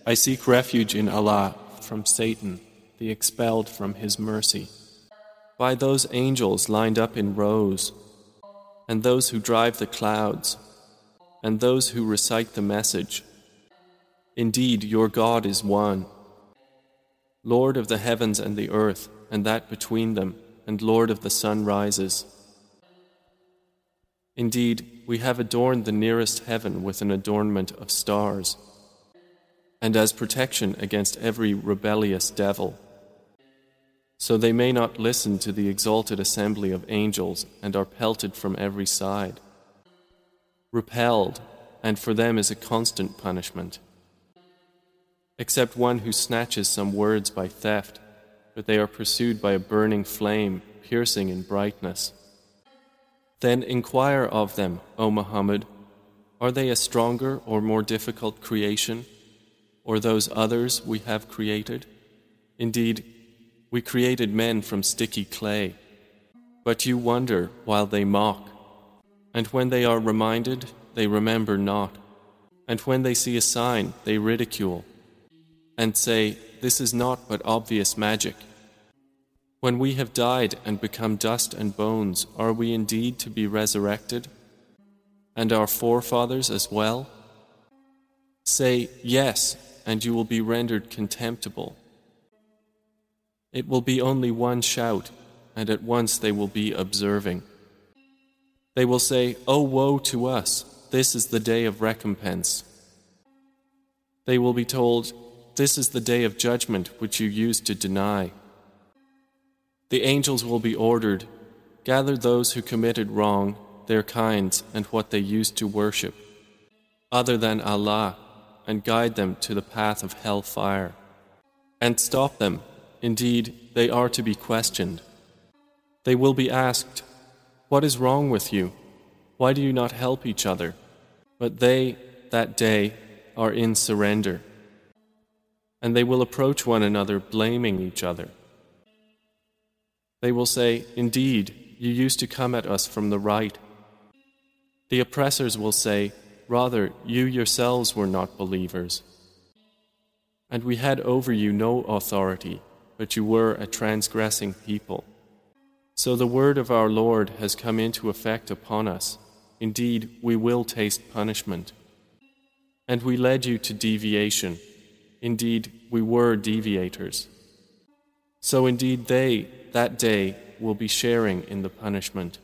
I seek refuge in Allah from Satan, the expelled from His mercy. By those angels lined up in rows, and those who drive the clouds, and those who recite the message. Indeed, your God is one, Lord of the heavens and the earth, and that between them, and Lord of the sunrises. Indeed, we have adorned the nearest heaven with an adornment of stars, and as protection against every rebellious devil, so they may not listen to the exalted assembly of angels and are pelted from every side. Repelled, and for them is a constant punishment. Except one who snatches some words by theft, but they are pursued by a burning flame, piercing in brightness. Then inquire of them, O Muhammad, are they a stronger or more difficult creation, or those others we have created? Indeed, we created men from sticky clay, but you wonder while they mock. And when they are reminded, they remember not. And when they see a sign, they ridicule, and say, this is naught but obvious magic. When we have died and become dust and bones, are we indeed to be resurrected? And our forefathers as well? Say, yes, and you will be rendered contemptible. It will be only one shout, and at once they will be observing. They will say, "Oh, woe to us, this is the day of recompense." They will be told, "This is the day of judgment which you used to deny." The angels will be ordered, "Gather those who committed wrong, their kinds, and what they used to worship, other than Allah, and guide them to the path of hell-fire. And stop them. Indeed, they are to be questioned. They will be asked, 'What is wrong with you? Why do you not help each other?' But they, that day, are in surrender. And they will approach one another, blaming each other. They will say, 'Indeed, you used to come at us from the right.' The oppressors will say, 'Rather, you yourselves were not believers. And we had over you no authority, but you were a transgressing people. So the word of our Lord has come into effect upon us. Indeed, we will taste punishment. And we led you to deviation. Indeed, we were deviators. So indeed they, that day, will be sharing in the punishment.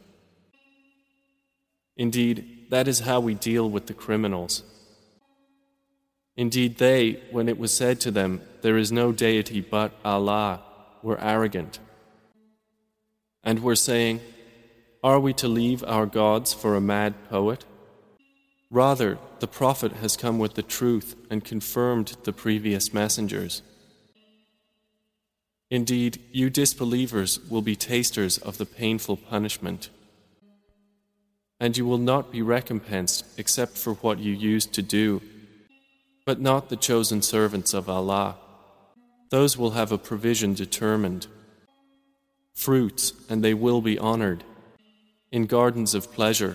Indeed, that is how we deal with the criminals. Indeed they, when it was said to them, 'There is no deity but Allah,' were arrogant, and were saying, 'Are we to leave our gods for a mad poet?' Rather, the Prophet has come with the truth and confirmed the previous messengers. Indeed, you disbelievers will be tasters of the painful punishment, and you will not be recompensed except for what you used to do, but not the chosen servants of Allah. Those will have a provision determined, fruits, and they will be honored, in gardens of pleasure,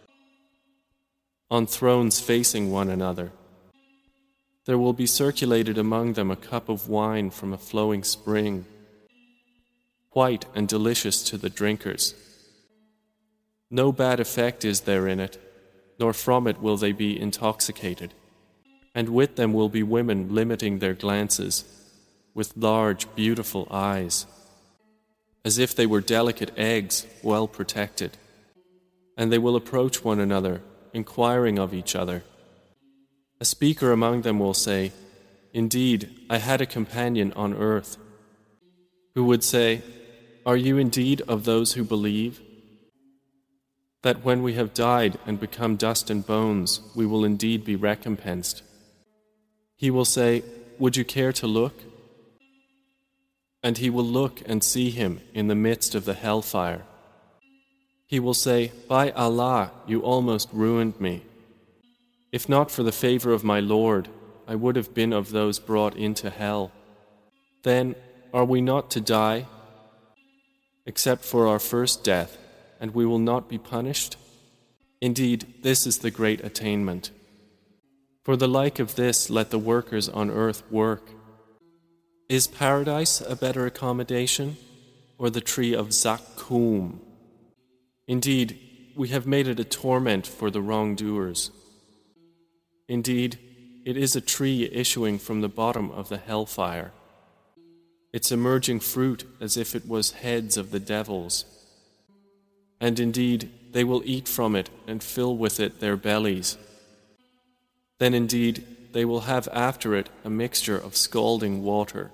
on thrones facing one another. There will be circulated among them a cup of wine from a flowing spring, white and delicious to the drinkers. No bad effect is there in it, nor from it will they be intoxicated. And with them will be women limiting their glances, with large, beautiful eyes, as if they were delicate eggs, well protected. And they will approach one another, inquiring of each other. A speaker among them will say, 'Indeed, I had a companion on earth,' who would say, 'Are you indeed of those who believe? That when we have died and become dust and bones, we will indeed be recompensed.' He will say, 'Would you care to look?' And he will look and see him in the midst of the hellfire. He will say, 'By Allah, you almost ruined me. If not for the favor of my Lord, I would have been of those brought into hell. Then, are we not to die, except for our first death, and we will not be punished? Indeed, this is the great attainment.' For the like of this let the workers on earth work. Is paradise a better accommodation, or the tree of Zakkum? Indeed, we have made it a torment for the wrongdoers. Indeed, it is a tree issuing from the bottom of the hellfire, its emerging fruit as if it was heads of the devils. And indeed, they will eat from it and fill with it their bellies. Then indeed, they will have after it a mixture of scalding water.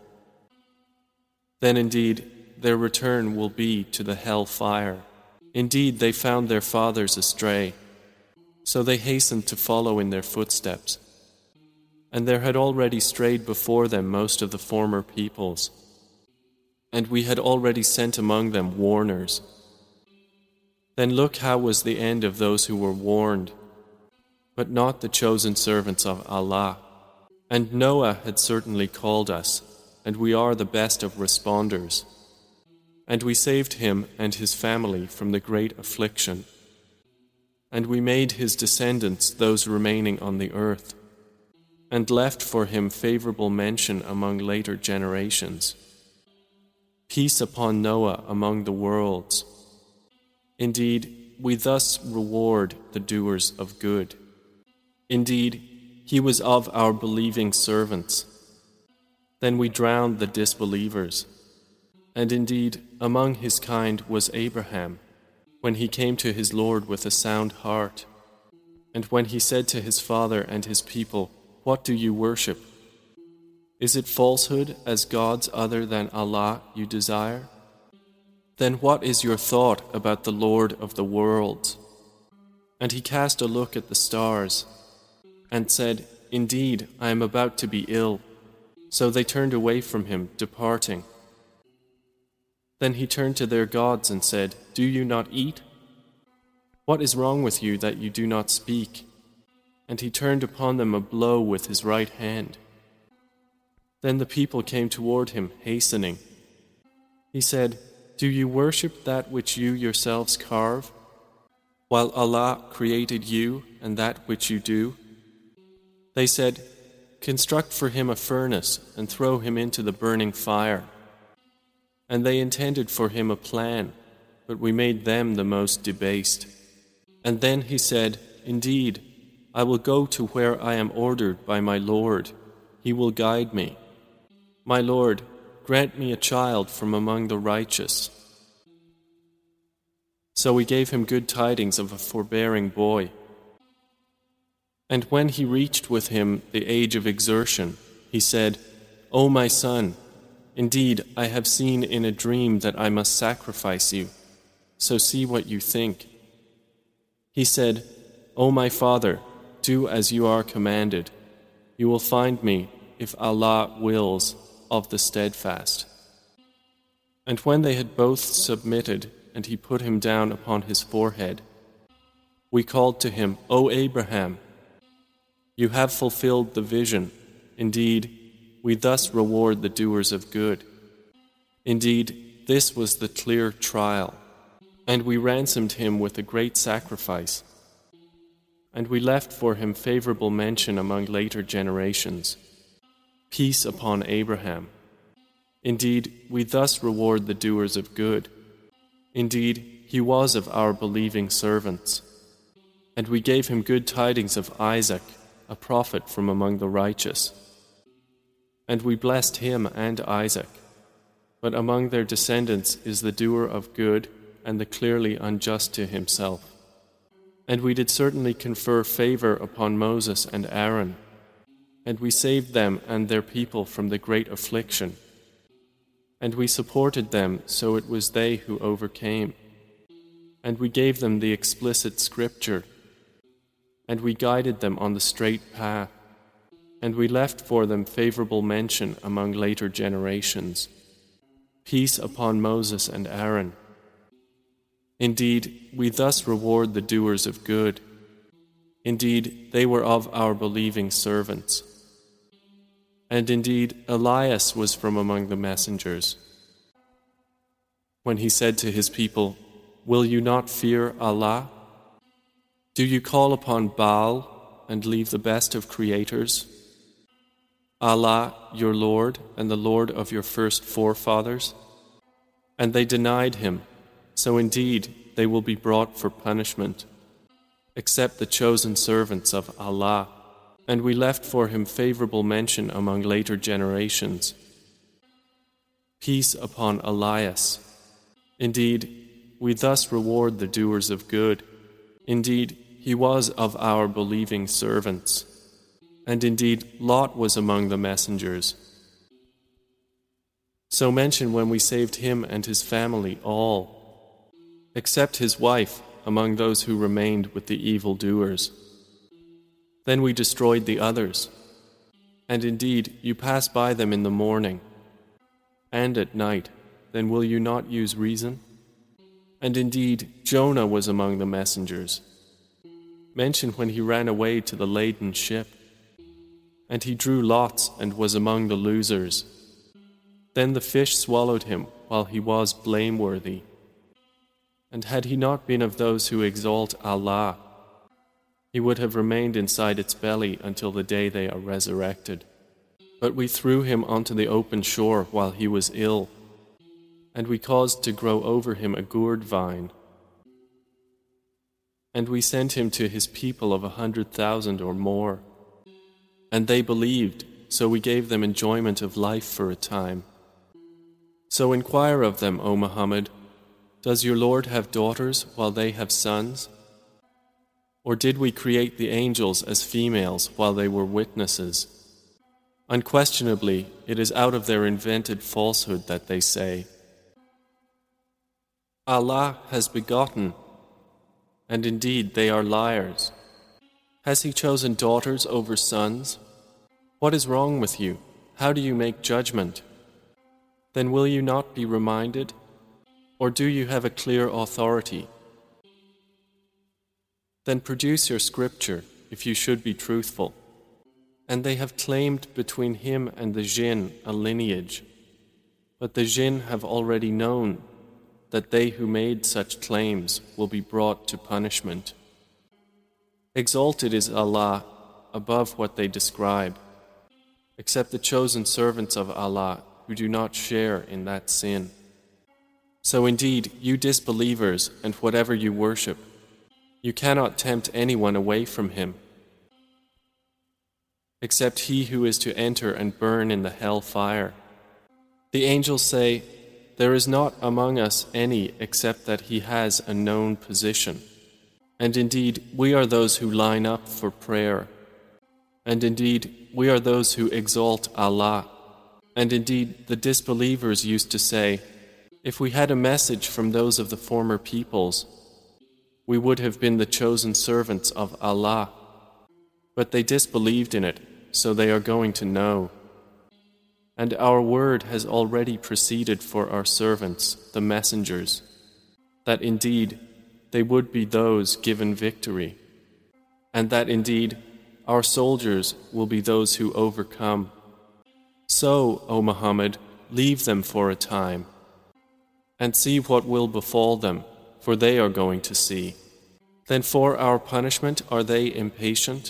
Then indeed, their return will be to the hell fire. Indeed, they found their fathers astray, so they hastened to follow in their footsteps. And there had already strayed before them most of the former peoples, and we had already sent among them warners. Then look how was the end of those who were warned, but not the chosen servants of Allah. And Noah had certainly called us, and we are the best of responders. And we saved him and his family from the great affliction. And we made his descendants those remaining on the earth, and left for him favorable mention among later generations. Peace upon Noah among the worlds. Indeed, we thus reward the doers of good. Indeed, he was of our believing servants. Then we drowned the disbelievers. And indeed, among his kind was Abraham, when he came to his Lord with a sound heart. And when he said to his father and his people, "What do you worship? Is it falsehood as gods other than Allah you desire? Then what is your thought about the Lord of the worlds?" And he cast a look at the stars, and said, "Indeed, I am about to be ill." So they turned away from him, departing. Then he turned to their gods and said, "Do you not eat? What is wrong with you that you do not speak?" And he turned upon them a blow with his right hand. Then the people came toward him, hastening. He said, "Do you worship that which you yourselves carve, while Allah created you and that which you do?" They said, "Construct for him a furnace and throw him into the burning fire." And they intended for him a plan, but we made them the most debased. And then he said, "Indeed, I will go to where I am ordered by my Lord. He will guide me. My Lord, grant me a child from among the righteous." So we gave him good tidings of a forbearing boy. And when he reached with him the age of exertion, he said, "O my son, indeed I have seen in a dream that I must sacrifice you, so see what you think." He said, "O my father, do as you are commanded. You will find me, if Allah wills, of the steadfast." And when they had both submitted, and he put him down upon his forehead, we called to him, "O Abraham, you have fulfilled the vision. Indeed, we thus reward the doers of good. Indeed, this was the clear trial, and we ransomed him with a great sacrifice. And we left for him favorable mention among later generations. Peace upon Abraham. Indeed, we thus reward the doers of good. Indeed, he was of our believing servants. And we gave him good tidings of Isaac, a prophet from among the righteous. And we blessed him and Isaac. But among their descendants is the doer of good and the clearly unjust to himself. And we did certainly confer favor upon Moses and Aaron, and we saved them and their people from the great affliction. And we supported them, so it was they who overcame. And we gave them the explicit scripture, and we guided them on the straight path, and we left for them favorable mention among later generations. Peace upon Moses and Aaron. Indeed, we thus reward the doers of good. Indeed, they were of our believing servants. And indeed, Elias was from among the messengers. When he said to his people, "Will you not fear Allah? Do you call upon Baal, and leave the best of creators? Allah, your Lord and the Lord of your first forefathers? And they denied him, so indeed they will be brought for punishment, except the chosen servants of Allah, and we left for him favorable mention among later generations. Peace upon Elias. Indeed, we thus reward the doers of good. Indeed, he was of our believing servants. And indeed, Lot was among the messengers. So mention when we saved him and his family all, except his wife among those who remained with the evildoers. Then we destroyed the others. And indeed, you pass by them in the morning and at night, then will you not use reason? And indeed, Jonah was among the messengers. Mention when he ran away to the laden ship, and he drew lots and was among the losers. Then the fish swallowed him while he was blameworthy. And had he not been of those who exalt Allah, he would have remained inside its belly until the day they are resurrected. But we threw him onto the open shore while he was ill, and we caused to grow over him a gourd vine. And we sent him to his people of 100,000 or more. And they believed, so we gave them enjoyment of life for a time. So inquire of them, O Muhammad, does your Lord have daughters while they have sons? Or did we create the angels as females while they were witnesses? Unquestionably, it is out of their invented falsehood that they say, Allah has begotten, and indeed they are liars. Has He chosen daughters over sons? What is wrong with you? How do you make judgment? Then will you not be reminded? Or do you have a clear authority? Then produce your scripture, if you should be truthful. And they have claimed between him and the jinn a lineage. But the jinn have already known that they who made such claims will be brought to punishment. Exalted is Allah above what they describe, except the chosen servants of Allah who do not share in that sin. So indeed, you disbelievers and whatever you worship, you cannot tempt anyone away from Him, except he who is to enter and burn in the hell fire. The angels say, there is not among us any except that he has a known position. And indeed, we are those who line up for prayer. And indeed, we are those who exalt Allah. And indeed, the disbelievers used to say, if we had a message from those of the former peoples, we would have been the chosen servants of Allah. But they disbelieved in it, so they are going to know. And our word has already proceeded for our servants, the messengers, that indeed they would be those given victory, and that indeed our soldiers will be those who overcome. So, O Muhammad, leave them for a time, and see what will befall them, for they are going to see. Then for our punishment are they impatient?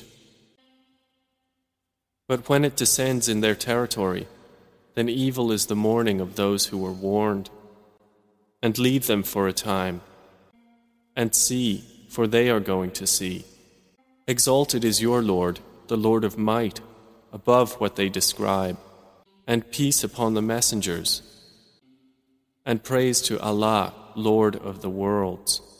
But when it descends in their territory, then evil is the mourning of those who were warned. And leave them for a time, and see, for they are going to see. Exalted is your Lord, the Lord of might, above what they describe, and peace upon the messengers. And praise to Allah, Lord of the worlds.